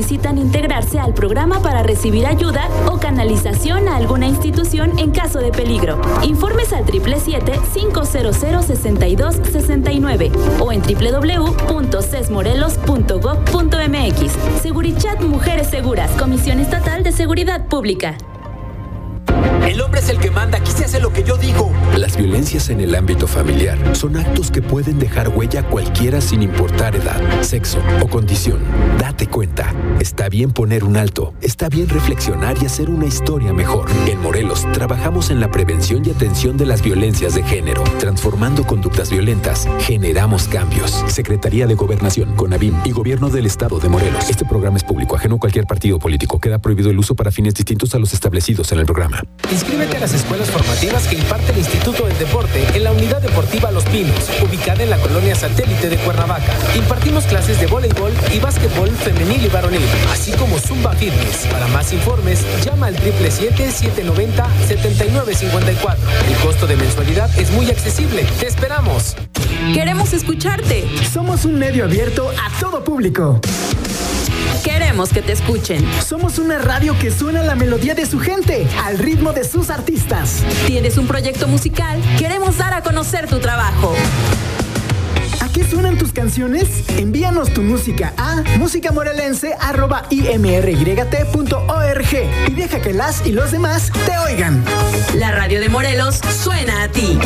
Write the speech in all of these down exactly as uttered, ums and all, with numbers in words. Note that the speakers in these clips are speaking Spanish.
necesitan integrarse al programa para recibir ayuda o canalización a alguna institución en caso de peligro. Informes al siete siete siete, cinco cero cero, seis dos seis nueve o en doble u doble u doble u punto ces morelos punto gob punto m x. Seguridad Mujeres Seguras, Comisión Estatal de Seguridad Pública. El hombre es el que manda, aquí se hace lo que yo digo. Las violencias en el ámbito familiar son actos que pueden dejar huella a cualquiera sin importar edad, sexo o condición. Date cuenta, está bien poner un alto, está bien reflexionar y hacer una historia mejor. En Morelos trabajamos en la prevención y atención de las violencias de género. Transformando conductas violentas, generamos cambios. Secretaría de Gobernación, CONAVIM y Gobierno del Estado de Morelos. Este programa es público, ajeno a cualquier partido político. Queda prohibido el uso para fines distintos a los establecidos en el programa. Inscríbete a las escuelas formativas que imparte el Instituto del Deporte en la Unidad Deportiva Los Pinos, ubicada en la colonia Satélite de Cuernavaca. Impartimos clases de voleibol y básquetbol femenil y varonil, así como Zumba Fitness. Para más informes, llama al siete siete siete, siete nueve cero, siete nueve cinco cuatro. El costo de mensualidad es muy accesible. ¡Te esperamos! Queremos escucharte. Somos un medio abierto a todo público. Queremos que te escuchen. Somos una radio que suena la melodía de su gente, al ritmo de sus artistas. ¿Tienes un proyecto musical? Queremos dar a conocer tu trabajo. ¿A qué suenan tus canciones? Envíanos tu música a música morelense arroba i m r y t punto org y deja que las y los demás te oigan. La radio de Morelos suena a ti.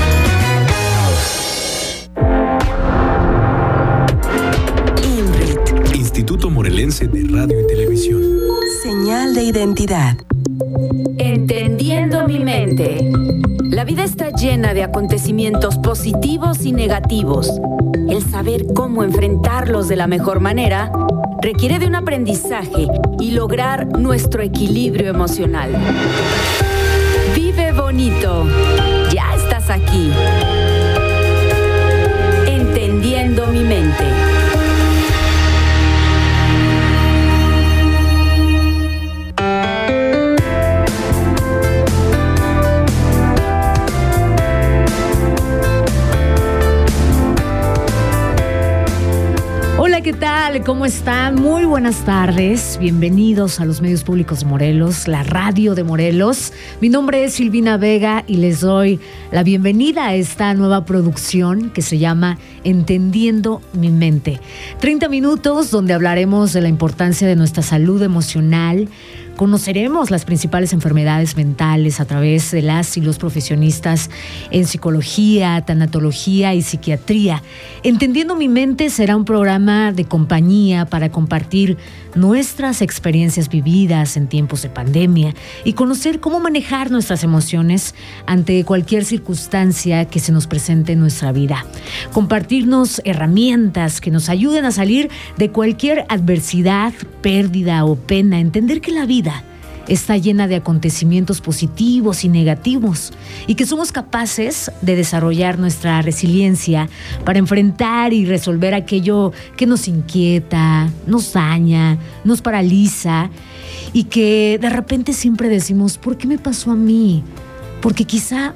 Instituto Morelense de Radio y Televisión. Señal de identidad. Entendiendo mi mente. La vida está llena de acontecimientos positivos y negativos. El saber cómo enfrentarlos de la mejor manera requiere de un aprendizaje y lograr nuestro equilibrio emocional. Vive bonito. Ya estás aquí. Entendiendo mi mente. Hola, ¿qué tal? ¿Cómo están? Muy buenas tardes. Bienvenidos a los medios públicos de Morelos, la radio de Morelos. Mi nombre es Silvina Vega y les doy la bienvenida a esta nueva producción que se llama Entendiendo mi mente. treinta minutos donde hablaremos de la importancia de nuestra salud emocional. Conoceremos las principales enfermedades mentales a través de las y los profesionistas en psicología, tanatología y psiquiatría. Entendiendo mi mente será un programa de compañía para compartir nuestras experiencias vividas en tiempos de pandemia y conocer cómo manejar nuestras emociones ante cualquier circunstancia que se nos presente en nuestra vida. Compartirnos herramientas que nos ayuden a salir de cualquier adversidad, pérdida o pena. Entender que la vida está llena de acontecimientos positivos y negativos y que somos capaces de desarrollar nuestra resiliencia para enfrentar y resolver aquello que nos inquieta, nos daña, nos paraliza y que de repente siempre decimos, ¿por qué me pasó a mí? Porque quizá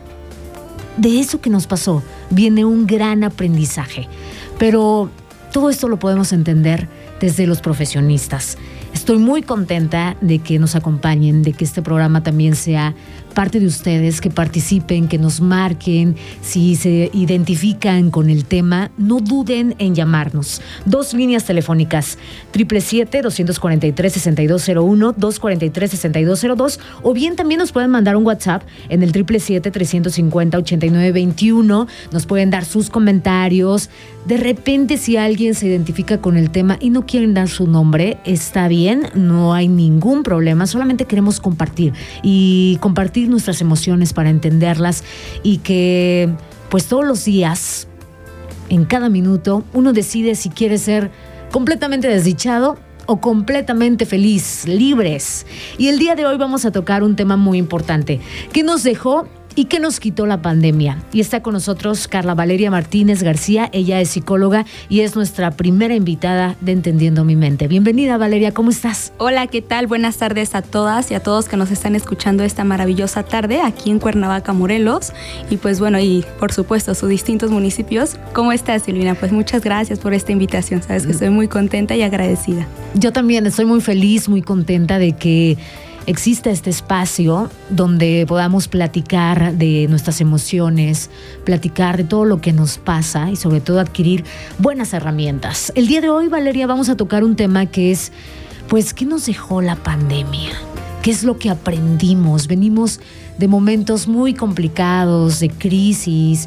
de eso que nos pasó viene un gran aprendizaje, pero todo esto lo podemos entender desde los profesionistas. Estoy muy contenta de que nos acompañen, de que este programa también sea parte de ustedes, que participen, que nos marquen. Si se identifican con el tema, no duden en llamarnos. Dos líneas telefónicas, siete siete siete, dos cuatro tres, seis dos cero uno, dos cuatro tres, seis dos cero dos, o bien también nos pueden mandar un WhatsApp en el siete siete siete, tres cinco cero, ocho nueve dos uno. Nos pueden dar sus comentarios. De repente, si alguien se identifica con el tema y no quieren dar su nombre, está bien, no hay ningún problema, solamente queremos compartir y compartir nuestras emociones para entenderlas y que pues todos los días, en cada minuto, uno decide si quiere ser completamente desdichado o completamente feliz, libres. Y el día de hoy vamos a tocar un tema muy importante que nos dejó ¿Y qué nos quitó la pandemia? Y está con nosotros Carla Valeria Martínez García. Ella es psicóloga y es nuestra primera invitada de Entendiendo Mi Mente. Bienvenida, Valeria, ¿cómo estás? Hola, ¿qué tal? Buenas tardes a todas y a todos que nos están escuchando esta maravillosa tarde aquí en Cuernavaca, Morelos. Y pues bueno, y por supuesto sus distintos municipios. ¿Cómo estás, Silvina? Pues muchas gracias por esta invitación. Sabes que estoy muy contenta y agradecida. Yo también estoy muy feliz, muy contenta de que existe este espacio donde podamos platicar de nuestras emociones, platicar de todo lo que nos pasa y sobre todo adquirir buenas herramientas. El día de hoy, Valeria, vamos a tocar un tema que es, pues, ¿qué nos dejó la pandemia? ¿Qué es lo que aprendimos? Venimos de momentos muy complicados, de crisis,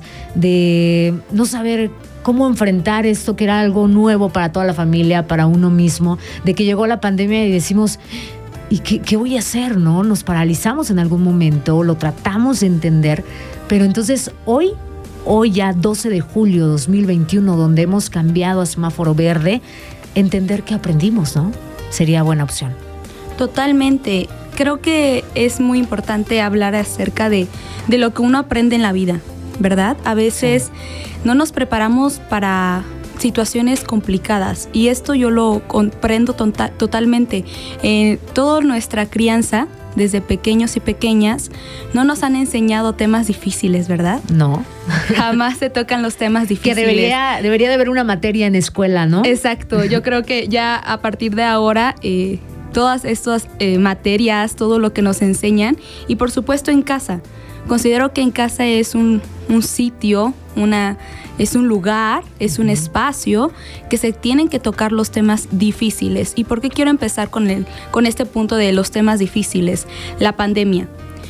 de no saber cómo enfrentar esto que era algo nuevo para toda la familia, para uno mismo, de que llegó la pandemia y decimos, ¿y qué, qué voy a hacer? ¿No? Nos paralizamos en algún momento, lo tratamos de entender, pero entonces hoy, hoy ya doce de julio de dos mil veintiuno, donde hemos cambiado a semáforo verde, entender qué aprendimos, ¿no? Sería buena opción. Totalmente. Creo que es muy importante hablar acerca de, de lo que uno aprende en la vida, ¿verdad? A veces sí. no nos preparamos para situaciones complicadas y esto yo lo comprendo tonta, totalmente. Eh, toda nuestra crianza, desde pequeños y pequeñas, no nos han enseñado temas difíciles, ¿verdad? No. Jamás se tocan los temas difíciles. Que debería, debería de haber una materia en escuela, ¿no? Exacto. Yo creo que ya a partir de ahora eh, todas estas eh, materias, todo lo que nos enseñan y por supuesto en casa. Considero que en casa es un, un sitio, una, es un lugar, es un espacio que se tienen que tocar los temas difíciles. ¿Y por qué quiero empezar con, el, con este punto de los temas difíciles? La pandemia.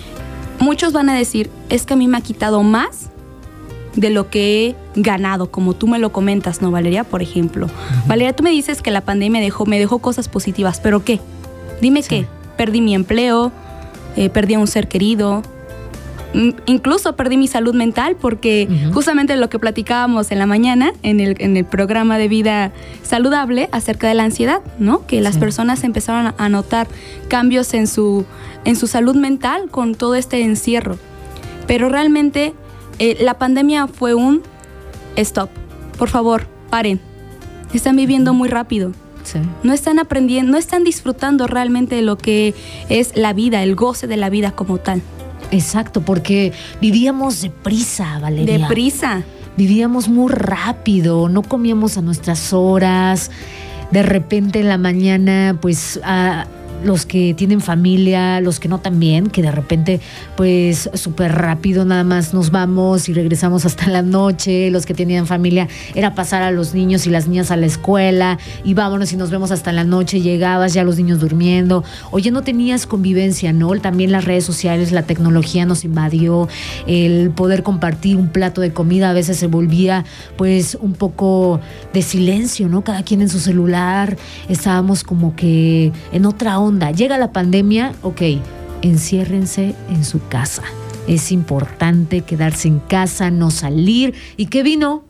Muchos van a decir, es que a mí me ha quitado más de lo que he ganado, como tú me lo comentas, ¿no, Valeria? Por ejemplo. Uh-huh. Valeria, tú me dices que la pandemia dejó, me dejó cosas positivas, ¿pero qué? Dime sí. qué. Perdí mi empleo, eh, perdí a un ser querido, incluso perdí mi salud mental porque uh-huh. justamente lo que platicábamos en la mañana en el, en el programa de Vida Saludable acerca de la ansiedad, ¿no? Que las sí. personas empezaron a notar cambios en su, en su salud mental con todo este encierro. Pero realmente eh, la pandemia fue un stop. Por favor, paren. Están viviendo muy rápido. Sí. No están aprendiendo, no están disfrutando realmente de lo que es la vida, el goce de la vida como tal. Exacto, porque vivíamos deprisa, Valeria. Deprisa. Vivíamos muy rápido, no comíamos a nuestras horas. De repente en la mañana, pues, a los que tienen familia, los que no también, que de repente, pues, súper rápido nada más nos vamos y regresamos hasta la noche. Los que tenían familia era pasar a los niños y las niñas a la escuela y vámonos y nos vemos hasta la noche. Llegabas ya los niños durmiendo. Oye, no tenías convivencia, ¿no? También las redes sociales, la tecnología nos invadió. El poder compartir un plato de comida a veces se volvía, pues, un poco de silencio, ¿no? Cada quien en su celular. Estábamos como que en otra onda. Llega la pandemia, ok, enciérrense en su casa. Es importante quedarse en casa, no salir. ¿Y qué vino?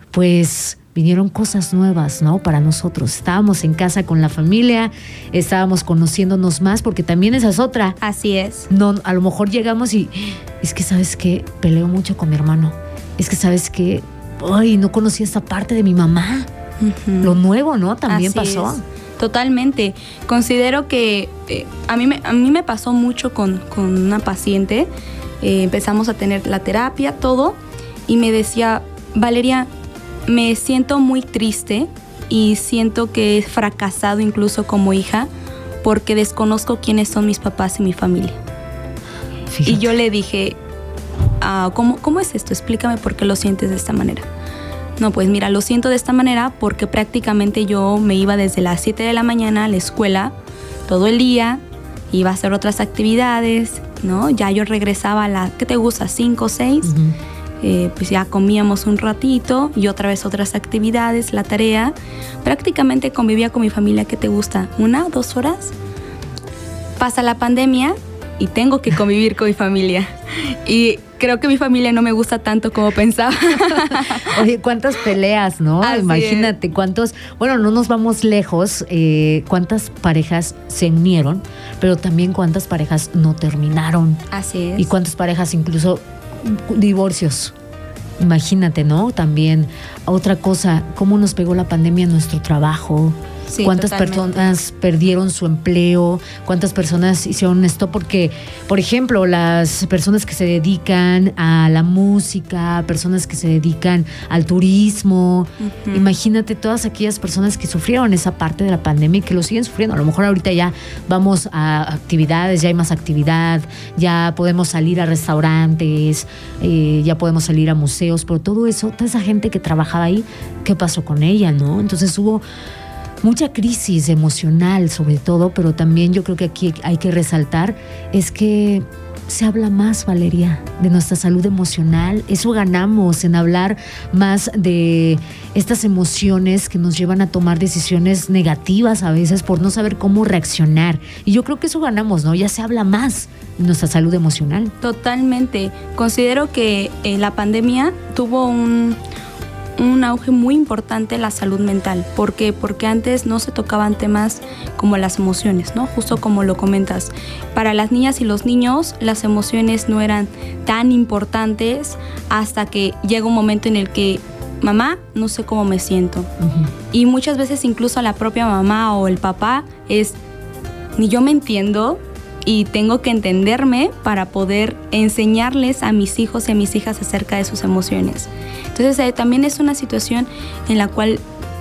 Pues vinieron cosas nuevas, ¿no? Para nosotros. Estábamos en casa con la familia, estábamos conociéndonos más, porque también esa es otra. Así es. No, a lo mejor llegamos y es que, ¿sabes qué? Peleo mucho con mi hermano. Es que, ¿sabes qué? Ay, no conocía esta parte de mi mamá. Uh-huh. Lo nuevo, ¿no? También Así pasó. Es. Totalmente. Considero que eh, a, mí me, a mí me pasó mucho con, con una paciente. Eh, empezamos a tener la terapia, todo, y me decía, Valeria, me siento muy triste y siento que he fracasado incluso como hija porque desconozco quiénes son mis papás y mi familia. Fíjate. Y yo le dije, ah, ¿cómo, ¿cómo es esto? Explícame por qué lo sientes de esta manera. No, pues mira, lo siento de esta manera porque prácticamente yo me iba desde las siete de la mañana a la escuela todo el día, iba a hacer otras actividades, ¿no? Ya yo regresaba a las, ¿qué te gusta? ¿cinco o seis? Uh-huh. Eh, pues ya comíamos un ratito y otra vez otras actividades, la tarea. Prácticamente convivía con mi familia, ¿qué te gusta? ¿Una, dos horas? Pasa la pandemia y tengo que convivir con mi familia. Y creo que mi familia no me gusta tanto como pensaba. Oye, cuántas peleas, ¿no? Así Imagínate es. cuántos, bueno, no nos vamos lejos, eh, cuántas parejas se unieron, pero también cuántas parejas no terminaron. Así es. Y cuántas parejas incluso divorcios. Imagínate, ¿no? También otra cosa, cómo nos pegó la pandemia en nuestro trabajo. Sí, cuántas totalmente. personas perdieron su empleo, cuántas personas hicieron esto, porque, por ejemplo, las personas que se dedican a la música, personas que se dedican al turismo, Ujú. imagínate todas aquellas personas que sufrieron esa parte de la pandemia y que lo siguen sufriendo. A lo mejor ahorita ya vamos a actividades, ya hay más actividad, ya podemos salir a restaurantes, eh, ya podemos salir a museos, pero todo eso, toda esa gente que trabajaba ahí, ¿qué pasó con ella, no? Entonces hubo mucha crisis emocional sobre todo, pero también yo creo que aquí hay que resaltar es que se habla más, Valeria, de nuestra salud emocional. Eso ganamos en hablar más de estas emociones que nos llevan a tomar decisiones negativas a veces por no saber cómo reaccionar. Y yo creo que eso ganamos, ¿no? Ya se habla más de nuestra salud emocional. Totalmente. Considero que eh, la pandemia tuvo un, un auge muy importante en la salud mental. ¿Por qué? Porque antes no se tocaban temas como las emociones, ¿no? Justo como lo comentas. Para las niñas y los niños, las emociones no eran tan importantes hasta que llega un momento en el que, mamá, no sé cómo me siento. Uh-huh. Y muchas veces incluso la propia mamá o el papá es, ni yo me entiendo, y tengo que entenderme para poder enseñarles a mis hijos y a mis hijas acerca de sus emociones. Entonces eh, también es una situación en la cual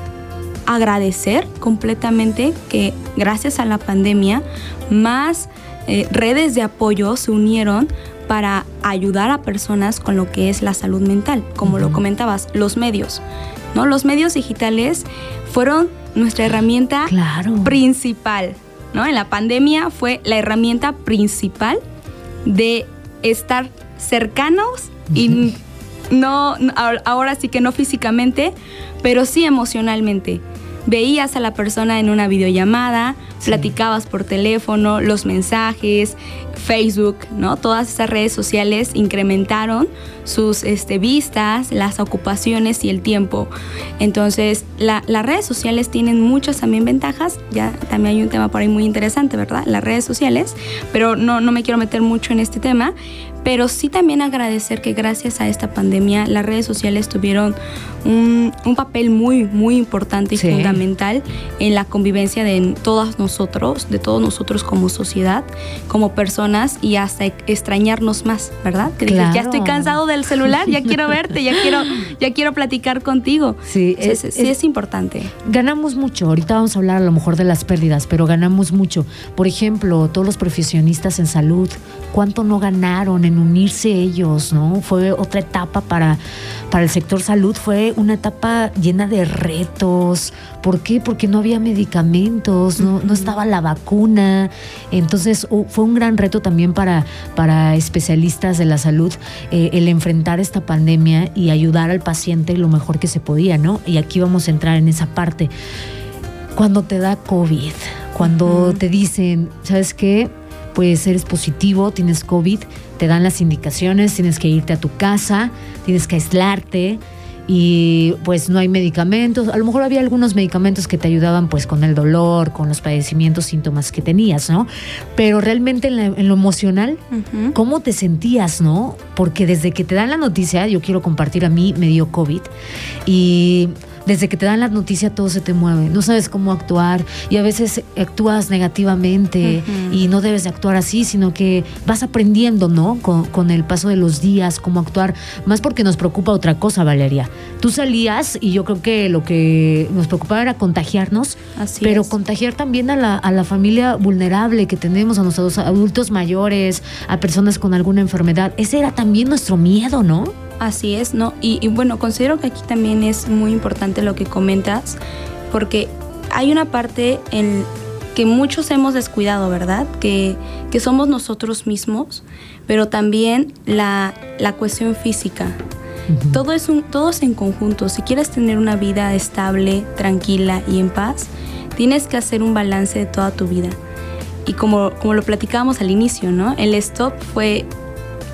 agradecer completamente que gracias a la pandemia más eh, redes de apoyo se unieron para ayudar a personas con lo que es la salud mental, como uh-huh. lo comentabas, los medios, ¿no? Los medios digitales fueron nuestra herramienta claro. principal, ¿no? En la pandemia fue la herramienta principal de estar cercanos y no, ahora sí que no físicamente, pero sí emocionalmente. Veías a la persona en una videollamada, sí. platicabas por teléfono, los mensajes, Facebook, ¿no? Todas esas redes sociales incrementaron sus este, vistas, las ocupaciones y el tiempo. Entonces, la, las redes sociales tienen muchas también ventajas. Ya también hay un tema por ahí muy interesante, ¿verdad? Las redes sociales, pero no, no me quiero meter mucho en este tema. Pero sí también agradecer que gracias a esta pandemia las redes sociales tuvieron un, un papel muy, muy importante y sí. fundamental en la convivencia de todos nosotros, de todos nosotros como sociedad, como personas y hasta extrañarnos más, ¿verdad? Que claro. dices, ya estoy cansado del celular, ya quiero verte, ya quiero, ya quiero platicar contigo. Sí, es, es, sí es, es importante. Ganamos mucho, ahorita vamos a hablar a lo mejor de las pérdidas, pero ganamos mucho. Por ejemplo, todos los profesionistas en salud, ¿cuánto no ganaron en unirse ellos, ¿no? Fue otra etapa para, para el sector salud, fue una etapa llena de retos. ¿Por qué? Porque no había medicamentos, no, no estaba la vacuna. Entonces uh, fue un gran reto también para, para especialistas de la salud eh, el enfrentar esta pandemia y ayudar al paciente lo mejor que se podía, ¿no? Y aquí vamos a entrar en esa parte. Cuando te da COVID, cuando uh-huh. te dicen, ¿sabes qué? Pues eres positivo, tienes COVID, te dan las indicaciones, tienes que irte a tu casa, tienes que aislarte y pues no hay medicamentos. A lo mejor había algunos medicamentos que te ayudaban pues con el dolor, con los padecimientos, síntomas que tenías, ¿no? Pero realmente en, la, en lo emocional, uh-huh. ¿cómo te sentías, no? Porque desde que te dan la noticia, yo quiero compartir, a mí me dio COVID y desde que te dan la noticia todo se te mueve, no sabes cómo actuar y a veces actúas negativamente uh-huh. y no debes de actuar así, sino que vas aprendiendo, ¿no? Con, con el paso de los días, cómo actuar, más porque nos preocupa otra cosa, Valeria. Tú salías y yo creo que lo que nos preocupaba era contagiarnos, así pero es. Contagiar también a la, a la familia vulnerable que tenemos, a nuestros adultos mayores, a personas con alguna enfermedad. Ese era también nuestro miedo, ¿no? Así es, ¿no? Y, y bueno, considero que aquí también es muy importante lo que comentas, porque hay una parte en que muchos hemos descuidado, ¿verdad? Que, que somos nosotros mismos, pero también la, la cuestión física. Uh-huh. Todo es un, todo es en conjunto. Si quieres tener una vida estable, tranquila y en paz, tienes que hacer un balance de toda tu vida. Y como, como lo platicábamos al inicio, ¿no? El stop fue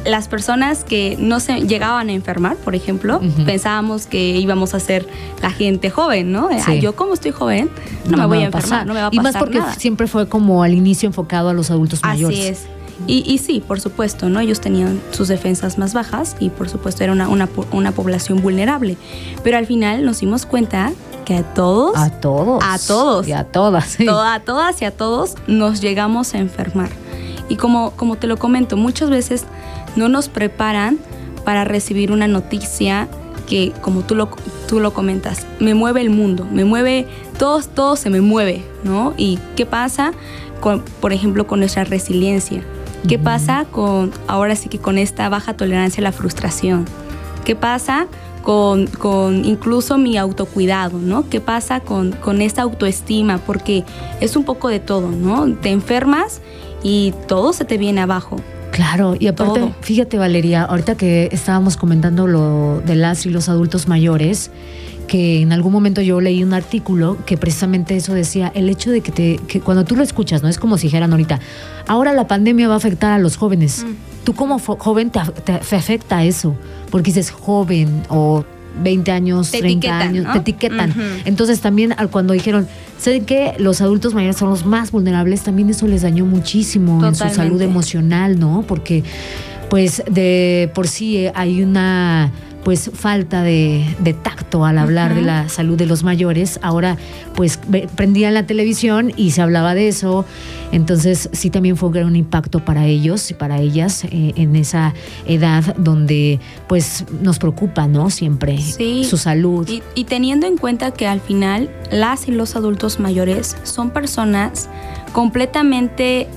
las personas que no se llegaban a enfermar, por ejemplo, uh-huh. pensábamos que íbamos a ser la gente joven, ¿no? Sí. Ay, yo como estoy joven, no, no me voy a enfermar, pasar. no me va a pasar nada. Y más porque nada. siempre fue como al inicio enfocado a los adultos mayores. Así es. Y, y sí, por supuesto, ¿no? Ellos tenían sus defensas más bajas y por supuesto era una, una, una población vulnerable. Pero al final nos dimos cuenta que a todos, a todos, a todos y a todas, sí. to- a todas y a todos nos llegamos a enfermar. Y como, como te lo comento, muchas veces no nos preparan para recibir una noticia que, como tú lo, tú lo comentas, me mueve el mundo, me mueve, todo, todo se me mueve, ¿no? ¿Y qué pasa, con, por ejemplo, con nuestra resiliencia? ¿Qué uh-huh. pasa con, ahora sí que con esta baja tolerancia a la frustración? ¿Qué pasa con, con incluso mi autocuidado, ¿no? ¿Qué pasa con, con esta autoestima? Porque es un poco de todo, ¿no? Te enfermas y todo se te viene abajo. Claro, y aparte, todo. Fíjate, Valeria, ahorita que estábamos comentando lo de las y los adultos mayores, que en algún momento yo leí un artículo que precisamente eso decía, el hecho de que, te, que cuando tú lo escuchas, ¿no? Es como si dijeran ahorita, ahora la pandemia va a afectar a los jóvenes. Mm. Tú como fo- joven te, te, te afecta eso, porque dices joven o veinte años, te treinta años, ¿no? te etiquetan. Uh-huh. Entonces también cuando dijeron, ¿saben qué? Los adultos mayores son los más vulnerables, también eso les dañó muchísimo Totalmente. En su salud emocional, ¿no? Porque pues de por sí hay una pues falta de, de tacto al hablar uh-huh. de la salud de los mayores. Ahora pues prendían la televisión y se hablaba de eso, entonces sí también fue un gran impacto para ellos y para ellas eh, en esa edad donde pues nos preocupa, ¿no? Siempre sí. su salud. Y, y teniendo en cuenta que al final las y los adultos mayores son personas completamente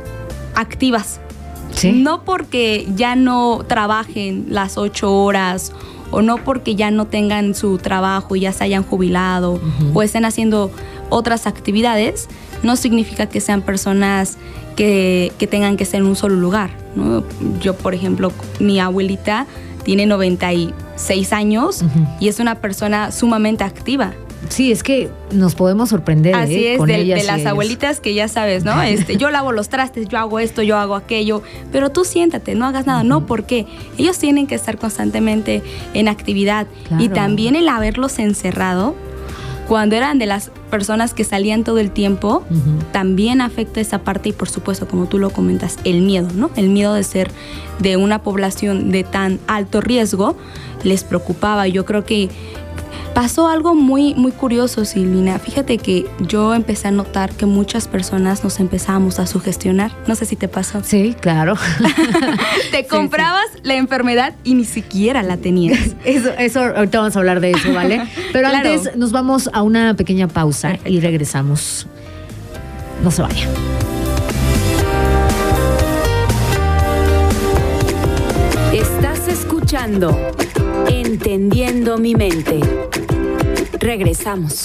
activas. ¿Sí? No porque ya no trabajen las ocho horas o no porque ya no tengan su trabajo y ya se hayan jubilado uh-huh. o estén haciendo otras actividades, no significa que sean personas que, que tengan que estar en un solo lugar, ¿no? Yo, por ejemplo, mi abuelita tiene noventa y seis años uh-huh. y es una persona sumamente activa. Sí, es que nos podemos sorprender. Así ¿eh? es, Con de, ellas de las ellos. abuelitas que ya sabes, ¿no? Este, yo lavo los trastes, yo hago esto, yo hago aquello, pero tú siéntate, no hagas nada. Uh-huh. No, ¿por qué? Ellos tienen que estar constantemente en actividad. Claro. Y también el haberlos encerrado, cuando eran de las personas que salían todo el tiempo, uh-huh. también afecta esa parte y, por supuesto, como tú lo comentas, el miedo, ¿no? El miedo de ser de una población de tan alto riesgo les preocupaba. Yo creo que pasó algo muy, muy curioso, Silvina. Fíjate que yo empecé a notar que muchas personas nos empezábamos a sugestionar. No sé si te pasó. Sí, claro. Te comprabas sí, sí. la enfermedad y ni siquiera la tenías. Eso, eso, ahorita vamos a hablar de eso, ¿vale? Pero claro. antes nos vamos a una pequeña pausa. Perfecto. Y regresamos. No se vayan. Estás escuchando Entendiendo mi mente. Regresamos.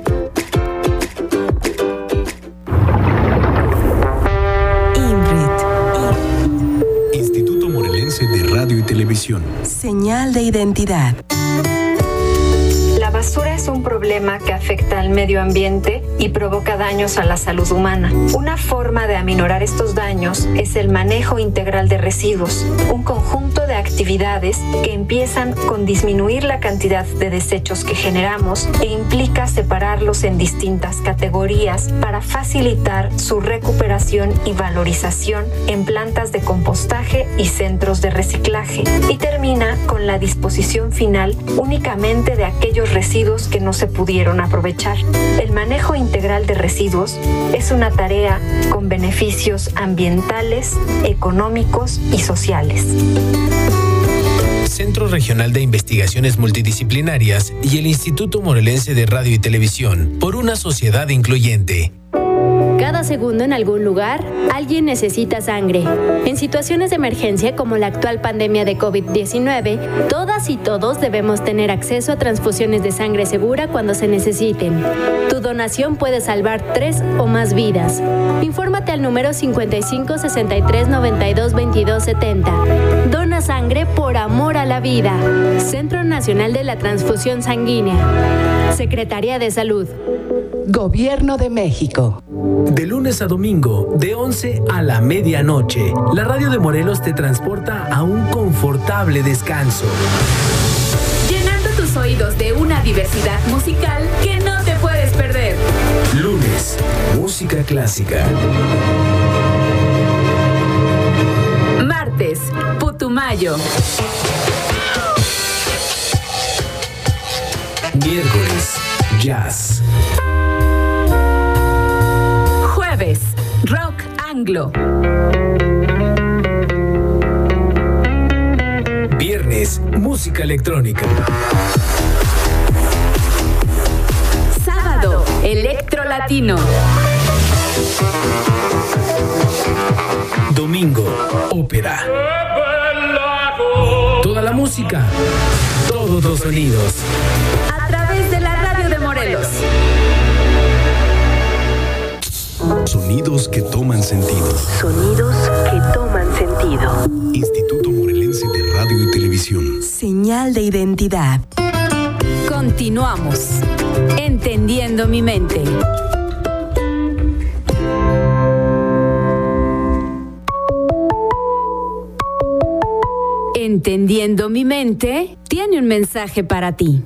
INRIT. Instituto Morelense de Radio y Televisión. Señal de identidad. La basura es un problema que afecta al medio ambiente y provoca daños a la salud humana. Una forma de aminorar estos daños es el manejo integral de residuos, un conjunto de actividades que empiezan con disminuir la cantidad de desechos que generamos e implica separarlos en distintas categorías para facilitar su recuperación y valorización en plantas de compostaje y centros de reciclaje, y termina con la disposición final únicamente de aquellos residuos que no se pudieron aprovechar. El manejo integral de residuos es una tarea con beneficios ambientales, económicos y sociales. Centro Regional de Investigaciones Multidisciplinarias y el Instituto Morelense de Radio y Televisión, por una sociedad incluyente. Cada segundo en algún lugar, alguien necesita sangre. En situaciones de emergencia como la actual pandemia de covid diecinueve, todas y todos debemos tener acceso a transfusiones de sangre segura cuando se necesiten. Tu donación puede salvar tres o más vidas. Infórmate al número cincuenta y cinco, sesenta y tres, noventa y dos, veintidós, setenta. Dona sangre por amor a la vida. Centro Nacional de la Transfusión Sanguínea. Secretaría de Salud. Gobierno de México. De lunes a domingo, de once a la medianoche, la radio de Morelos te transporta a un confortable descanso. Llenando tus oídos de una diversidad musical que no te puedes perder. Lunes, música clásica. Martes, Putumayo. Miércoles, jazz. Jueves, rock anglo. Viernes, música electrónica. Sábado, electro latino. Domingo, ópera. Toda la música, todos los sonidos. A través de la radio de Morelos. Sonidos que toman sentido. Sonidos que toman sentido. Instituto Morelense de Radio y Televisión. Señal de identidad. Continuamos. Entendiendo mi mente. Entendiendo mi mente tiene un mensaje para ti.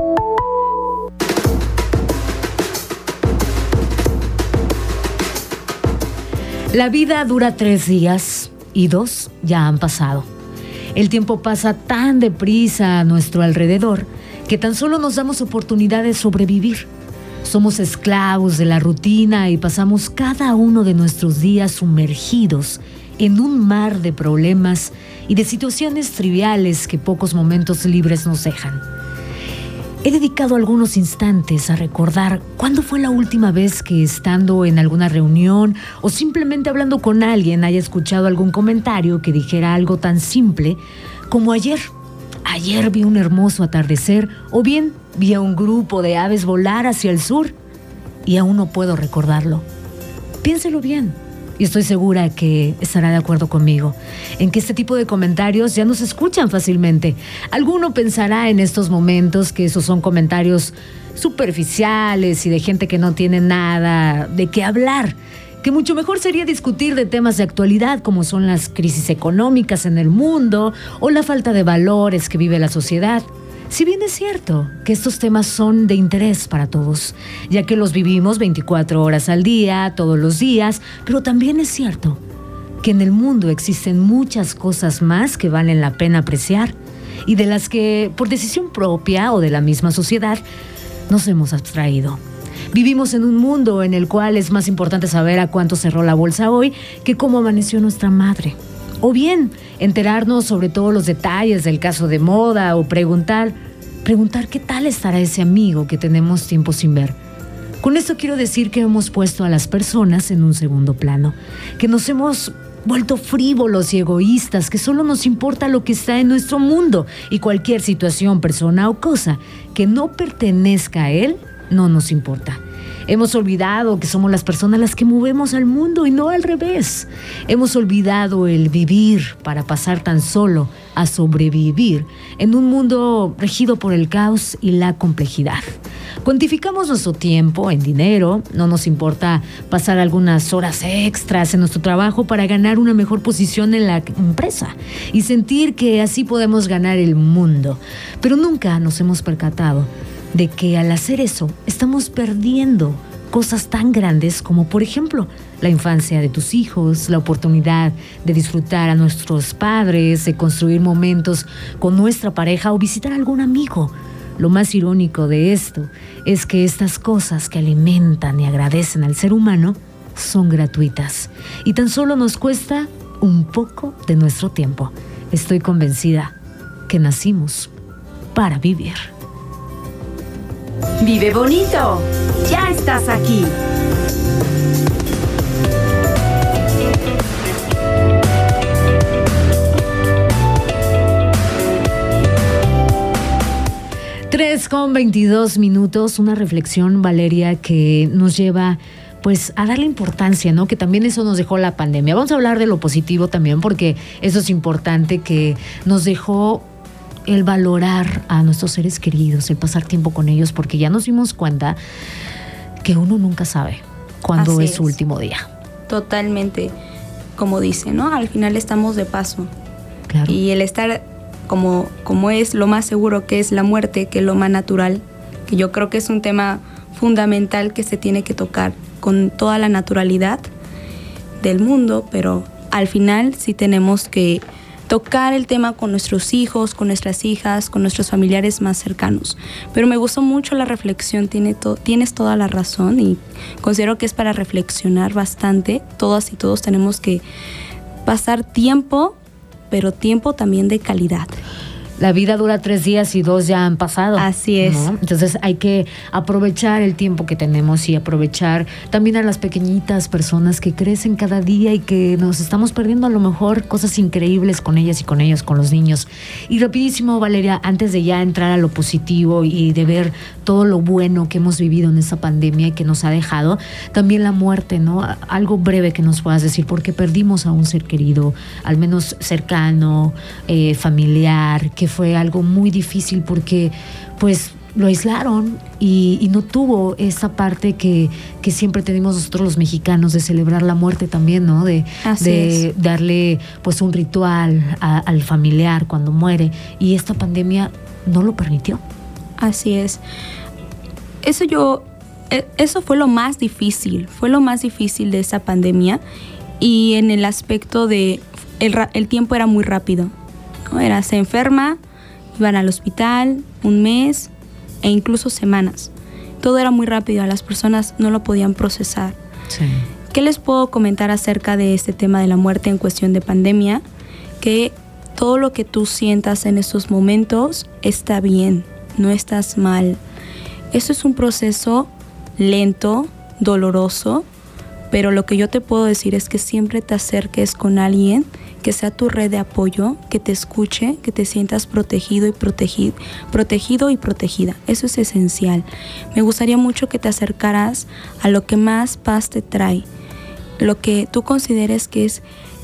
La vida dura tres días y dos ya han pasado. El tiempo pasa tan deprisa a nuestro alrededor que tan solo nos damos oportunidad de sobrevivir. Somos esclavos de la rutina y pasamos cada uno de nuestros días sumergidos en un mar de problemas y de situaciones triviales que pocos momentos libres nos dejan. He dedicado algunos instantes a recordar cuándo fue la última vez que, estando en alguna reunión o simplemente hablando con alguien, haya escuchado algún comentario que dijera algo tan simple como ayer. Ayer vi un hermoso atardecer, o bien vi a un grupo de aves volar hacia el sur y aún no puedo recordarlo. Piénselo bien. Y estoy segura que estará de acuerdo conmigo en que este tipo de comentarios ya no se escuchan fácilmente. Alguno pensará en estos momentos que esos son comentarios superficiales y de gente que no tiene nada de qué hablar, que mucho mejor sería discutir de temas de actualidad como son las crisis económicas en el mundo o la falta de valores que vive la sociedad. Si bien es cierto que estos temas son de interés para todos, ya que los vivimos veinticuatro horas al día, todos los días, pero también es cierto que en el mundo existen muchas cosas más que valen la pena apreciar y de las que, por decisión propia o de la misma sociedad, nos hemos abstraído. Vivimos en un mundo en el cual es más importante saber a cuánto cerró la bolsa hoy que cómo amaneció nuestra madre. O bien, enterarnos sobre todos los detalles del caso de moda o preguntar, preguntar qué tal estará ese amigo que tenemos tiempo sin ver. Con esto quiero decir que hemos puesto a las personas en un segundo plano, que nos hemos vuelto frívolos y egoístas, que solo nos importa lo que está en nuestro mundo y cualquier situación, persona o cosa que no pertenezca a él, no nos importa. Hemos olvidado que somos las personas las que movemos al mundo y no al revés. Hemos olvidado el vivir para pasar tan solo a sobrevivir en un mundo regido por el caos y la complejidad. Cuantificamos nuestro tiempo en dinero, no nos importa pasar algunas horas extras en nuestro trabajo para ganar una mejor posición en la empresa y sentir que así podemos ganar el mundo. Pero nunca nos hemos percatado de que al hacer eso estamos perdiendo cosas tan grandes como, por ejemplo, la infancia de tus hijos, la oportunidad de disfrutar a nuestros padres, de construir momentos con nuestra pareja o visitar a algún amigo. Lo más irónico de esto es que estas cosas que alimentan y agradecen al ser humano son gratuitas y tan solo nos cuesta un poco de nuestro tiempo. Estoy convencida que nacimos para vivir. Vive bonito, ya estás aquí. tres con veintidós minutos, una reflexión, Valeria, que nos lleva pues a darle importancia, ¿no? Que también eso nos dejó la pandemia. Vamos a hablar de lo positivo también, porque eso es importante, que nos dejó el valorar a nuestros seres queridos, el pasar tiempo con ellos, porque ya nos dimos cuenta que uno nunca sabe cuando Así es su es. último día. Totalmente, como dice, ¿no? Al final estamos de paso. Claro. Y el estar como, como es lo más seguro, que es la muerte, que es lo más natural, que yo creo que es un tema fundamental que se tiene que tocar con toda la naturalidad del mundo, pero al final sí tenemos que tocar el tema con nuestros hijos, con nuestras hijas, con nuestros familiares más cercanos. Pero me gustó mucho la reflexión, tiene to- tienes toda la razón y considero que es para reflexionar bastante. Todas y todos tenemos que pasar tiempo, pero tiempo también de calidad. La vida dura tres días y dos ya han pasado. Así es. ¿no? Entonces hay que aprovechar el tiempo que tenemos y aprovechar también a las pequeñitas personas que crecen cada día y que nos estamos perdiendo a lo mejor cosas increíbles con ellas y con ellos, con los niños. Y rapidísimo, Valeria, antes de ya entrar a lo positivo y de ver todo lo bueno que hemos vivido en esta pandemia y que nos ha dejado, también la muerte, ¿no? Algo breve que nos puedas decir, porque perdimos a un ser querido, al menos cercano, eh, familiar, que fue algo muy difícil porque pues lo aislaron y, y no tuvo esa parte que, que siempre tenemos nosotros los mexicanos de celebrar la muerte también, ¿no? De, de darle pues un ritual a, al familiar cuando muere, y esta pandemia no lo permitió. Así es. Eso yo, eso fue lo más difícil, fue lo más difícil de esa pandemia, y en el aspecto de el, el tiempo era muy rápido, ¿no? Era, se enferma, iban al hospital un mes e incluso semanas. Todo era muy rápido, las personas no lo podían procesar. Sí. ¿Qué les puedo comentar acerca de este tema de la muerte en cuestión de pandemia? Que todo lo que tú sientas en estos momentos está bien, no estás mal. Eso es un proceso lento, doloroso, pero lo que yo te puedo decir es que siempre te acerques con alguien que sea tu red de apoyo, que te escuche, que te sientas protegido y protegido, protegido y protegida. Eso es esencial. Me gustaría mucho que te acercaras a lo que más paz te trae, lo que tú consideres que es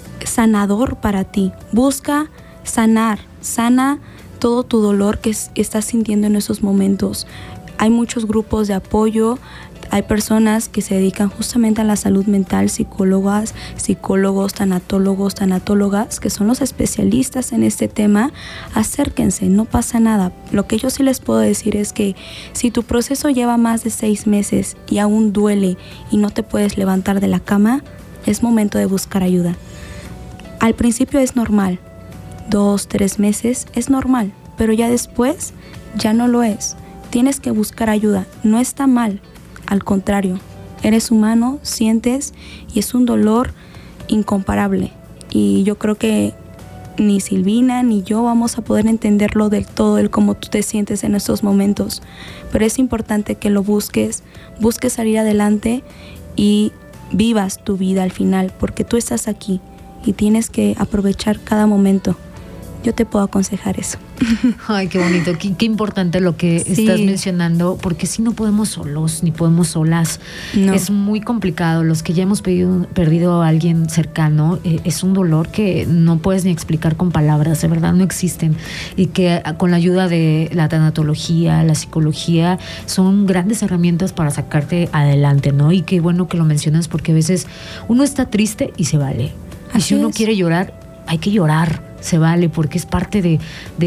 sanador para ti. Busca sanar, sana todo tu dolor que estás sintiendo en esos momentos. Hay muchos grupos de apoyo. Hay personas que se dedican justamente a la salud mental, psicólogas, psicólogos, tanatólogos, tanatólogas, que son los especialistas en este tema. Acérquense, no pasa nada. Lo que yo sí les puedo decir es que si tu proceso lleva más de seis meses y aún duele y no te puedes levantar de la cama, es momento de buscar ayuda. Al principio es normal, dos, tres meses es normal, pero ya después ya no lo es. Tienes que buscar ayuda, no está mal. Al contrario, eres humano, sientes, y es un dolor incomparable. Y yo creo que ni Silvina ni yo vamos a poder entenderlo del todo, el cómo tú te sientes en estos momentos. Pero es importante que lo busques, busques salir adelante y vivas tu vida al final, porque tú estás aquí y tienes que aprovechar cada momento. Yo te puedo aconsejar eso. Ay, qué bonito, qué, qué importante lo que sí. estás mencionando, porque si no podemos solos, ni podemos solas. No. Es muy complicado. Los que ya hemos perdido, perdido a alguien cercano, eh, es un dolor que no puedes ni explicar con palabras, de verdad no existen. Y que con la ayuda de la tanatología, la psicología, son grandes herramientas para sacarte adelante, ¿no? Y qué bueno que lo mencionas, porque a veces uno está triste y se vale. Y Así si uno es. quiere llorar, hay que llorar. Se vale, porque es parte de,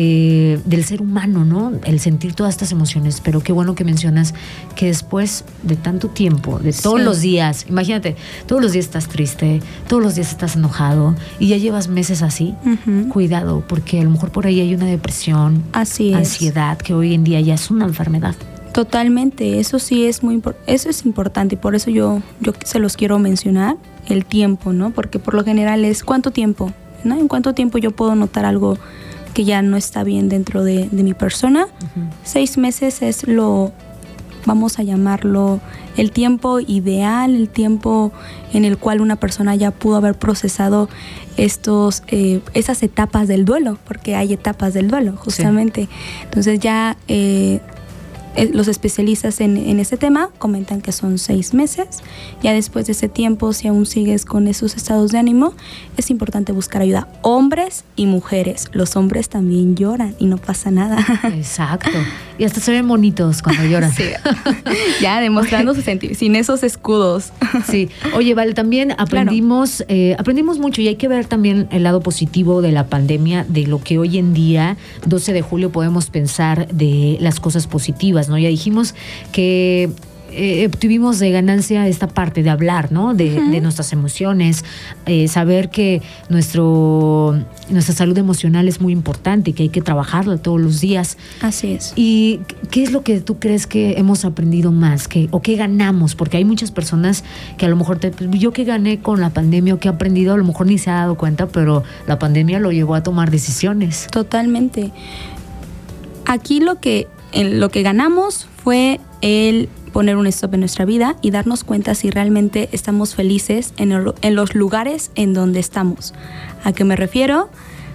de, del ser humano, ¿no? El sentir todas estas emociones. Pero qué bueno que mencionas que después de tanto tiempo, de todos sí. los días, imagínate, todos los días estás triste, todos los días estás enojado y ya llevas meses así. Uh-huh. Cuidado, porque a lo mejor por ahí hay una depresión, así es. ansiedad, que hoy en día ya es una enfermedad. Totalmente, eso sí es muy eso es importante, y por eso yo, yo se los quiero mencionar, el tiempo, ¿no? Porque por lo general es ¿cuánto tiempo? ¿No? ¿En cuánto tiempo yo puedo notar algo que ya no está bien dentro de, de mi persona? Uh-huh. Seis meses es lo, vamos a llamarlo, el tiempo ideal, el tiempo en el cual una persona ya pudo haber procesado estos, eh, esas etapas del duelo, porque hay etapas del duelo, justamente. Sí. Entonces ya eh, los especialistas en, en este tema comentan que son seis meses. Ya después de ese tiempo, si aún sigues con esos estados de ánimo, es importante buscar ayuda. Hombres y mujeres. Los hombres también lloran y no pasa nada. Exacto. Y hasta se ven bonitos cuando lloran. Sí. Ya demostrando su sentimiento, sin esos escudos. Sí. Oye, Vale, también aprendimos, claro. eh, aprendimos mucho y hay que ver también el lado positivo de la pandemia, de lo que hoy en día, doce de julio, podemos pensar de las cosas positivas, ¿no? Ya dijimos que Eh, obtuvimos de ganancia esta parte de hablar, ¿no? De, uh-huh. de nuestras emociones, eh, saber que nuestro nuestra salud emocional es muy importante y que hay que trabajarla todos los días. Así es. ¿Y qué es lo que tú crees que hemos aprendido más? ¿Qué, o qué ganamos? Porque hay muchas personas que a lo mejor, te, yo que gané con la pandemia o que he aprendido, a lo mejor ni se ha dado cuenta, pero la pandemia lo llevó a tomar decisiones. Totalmente. Aquí lo que, lo que ganamos fue el poner un stop en nuestra vida y darnos cuenta si realmente estamos felices en, el, en los lugares en donde estamos. ¿A qué me refiero?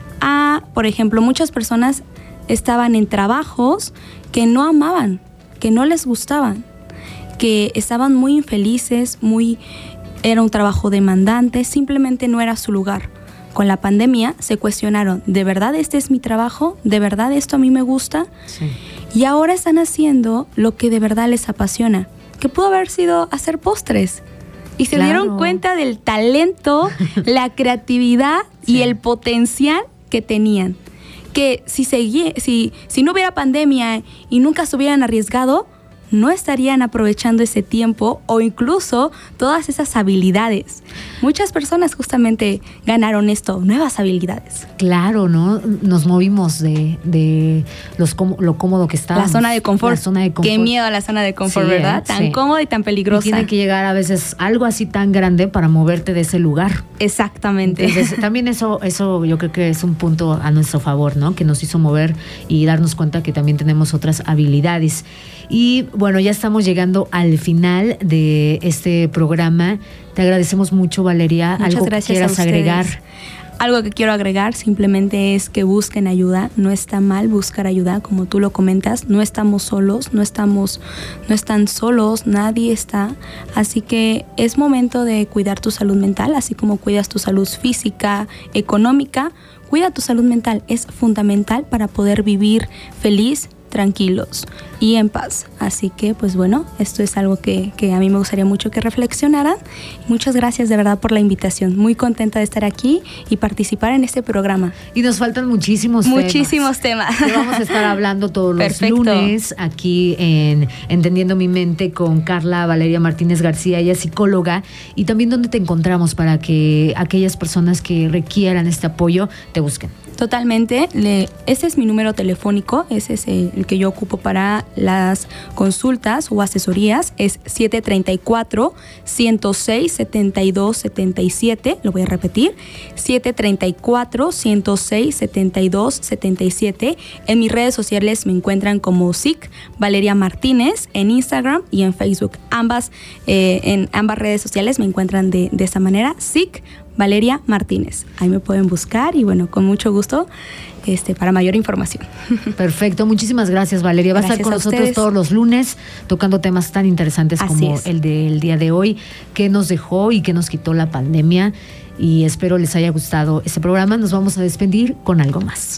A, por ejemplo, muchas personas estaban en trabajos que no amaban, que no les gustaban, que estaban muy infelices, muy, era un trabajo demandante, simplemente no era su lugar. Con la pandemia se cuestionaron, ¿de verdad este es mi trabajo? ¿De verdad esto a mí me gusta? Sí. Y ahora están haciendo lo que de verdad les apasiona, que pudo haber sido hacer postres. Y se claro. dieron cuenta del talento, la creatividad sí. y el potencial que tenían. Que si, segui- si, si no hubiera pandemia y nunca se hubieran arriesgado, no estarían aprovechando ese tiempo o incluso todas esas habilidades. Muchas personas justamente ganaron esto, nuevas habilidades. Claro, ¿no? Nos movimos de, de los com- lo cómodo que estábamos. La zona de confort. La zona de confort. Qué miedo a la zona de confort, sí, ¿verdad? Tan sí. cómoda y tan peligrosa. Y tiene que llegar a veces algo así tan grande para moverte de ese lugar. Exactamente. Entonces, también eso, eso yo creo que es un punto a nuestro favor, ¿no? Que nos hizo mover y darnos cuenta que también tenemos otras habilidades. Y bueno, ya estamos llegando al final de este programa. Te agradecemos mucho, Valeria. Muchas ¿Algo gracias que quieras a agregar? Algo que quiero agregar simplemente es que busquen ayuda. No está mal buscar ayuda, como tú lo comentas. No estamos solos, no estamos, no están solos, nadie está. Así que es momento de cuidar tu salud mental, así como cuidas tu salud física, económica. Cuida tu salud mental, es fundamental para poder vivir feliz, tranquilos y en paz. Así que, pues bueno, esto es algo que, que a mí me gustaría mucho que reflexionaran. Muchas gracias de verdad por la invitación. Muy contenta de estar aquí y participar en este programa. Y nos faltan muchísimos temas. Muchísimos temas. Que vamos a estar hablando todos los Perfecto. lunes aquí en Entendiendo mi Mente con Carla Valeria Martínez García, ella es psicóloga. Y también donde te encontramos para que aquellas personas que requieran este apoyo te busquen. Totalmente. Le, ese es mi número telefónico, ese es el, el que yo ocupo para las consultas o asesorías. Es siete tres cuatro, uno cero seis, siete dos siete siete. Lo voy a repetir. siete tres cuatro, uno cero seis, siete dos siete siete. En mis redes sociales me encuentran como S I C Valeria Martínez en Instagram y en Facebook. Ambas, eh, en ambas redes sociales me encuentran de, de esa manera. S I C Valeria Martínez. Ahí me pueden buscar y bueno, con mucho gusto este, para mayor información. Perfecto, muchísimas gracias, Valeria. Va a estar con nosotros ustedes. todos los lunes tocando temas tan interesantes Así como es. el del día de hoy, que nos dejó y que nos quitó la pandemia. Y espero les haya gustado este programa. Nos vamos a despedir con algo más.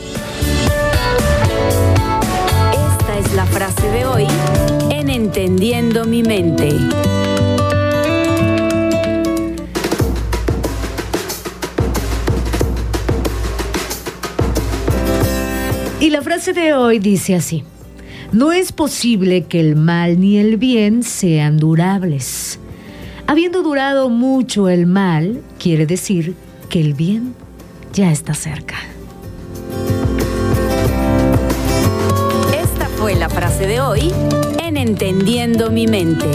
Esta es la frase de hoy en Entendiendo mi Mente. Y la frase de hoy dice así: no es posible que el mal ni el bien sean durables. Habiendo durado mucho el mal, quiere decir que el bien ya está cerca. Esta fue la frase de hoy en Entendiendo mi Mente.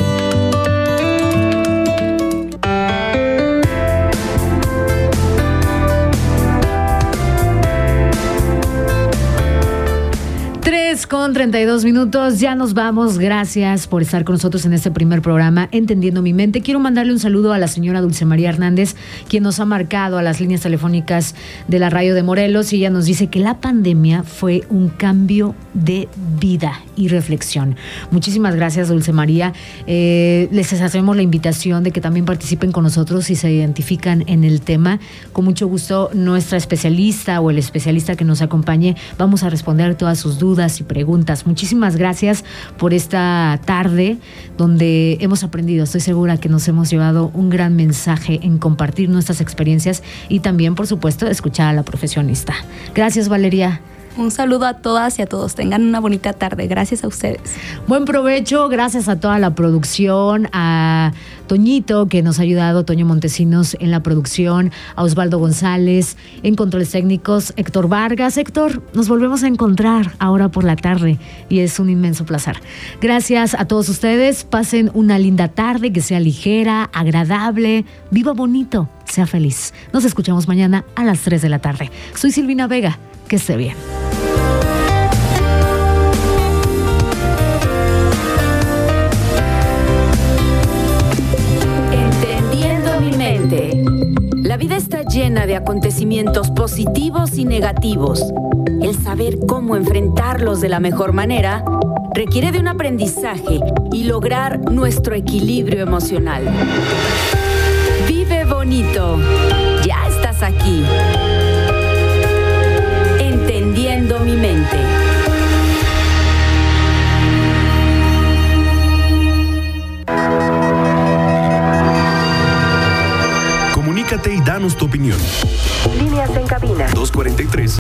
Con treinta y dos minutos, ya nos vamos. Gracias por estar con nosotros en este primer programa, Entendiendo mi Mente. Quiero mandarle un saludo a la señora Dulce María Hernández, quien nos ha marcado a las líneas telefónicas de la radio de Morelos, y ella nos dice que la pandemia fue un cambio de vida y reflexión. Muchísimas gracias, Dulce María. Eh, les hacemos la invitación de que también participen con nosotros si se identifican en el tema. Con mucho gusto, nuestra especialista o el especialista que nos acompañe, vamos a responder todas sus dudas y preguntas preguntas. Muchísimas gracias por esta tarde donde hemos aprendido. Estoy segura que nos hemos llevado un gran mensaje en compartir nuestras experiencias y también, por supuesto, escuchar a la profesionista. Gracias, Valeria. Un saludo a todas y a todos. Tengan una bonita tarde. Gracias a ustedes. Buen provecho. Gracias a toda la producción, a Toñito, que nos ha ayudado, Toño Montesinos en la producción, a Osvaldo González en controles técnicos, Héctor Vargas. Héctor, nos volvemos a encontrar ahora por la tarde y es un inmenso placer. Gracias a todos ustedes. Pasen una linda tarde, que sea ligera, agradable, viva bonito, sea feliz. Nos escuchamos mañana a las tres de la tarde. Soy Silvina Vega. Que esté bien. Entendiendo mi mente. La vida está llena de acontecimientos positivos y negativos. El saber cómo enfrentarlos de la mejor manera requiere de un aprendizaje y lograr nuestro equilibrio emocional. Vive bonito. Ya estás aquí. Entendiendo mi mente. Comunícate y danos tu opinión. Líneas en cabina. dos cuarenta y tres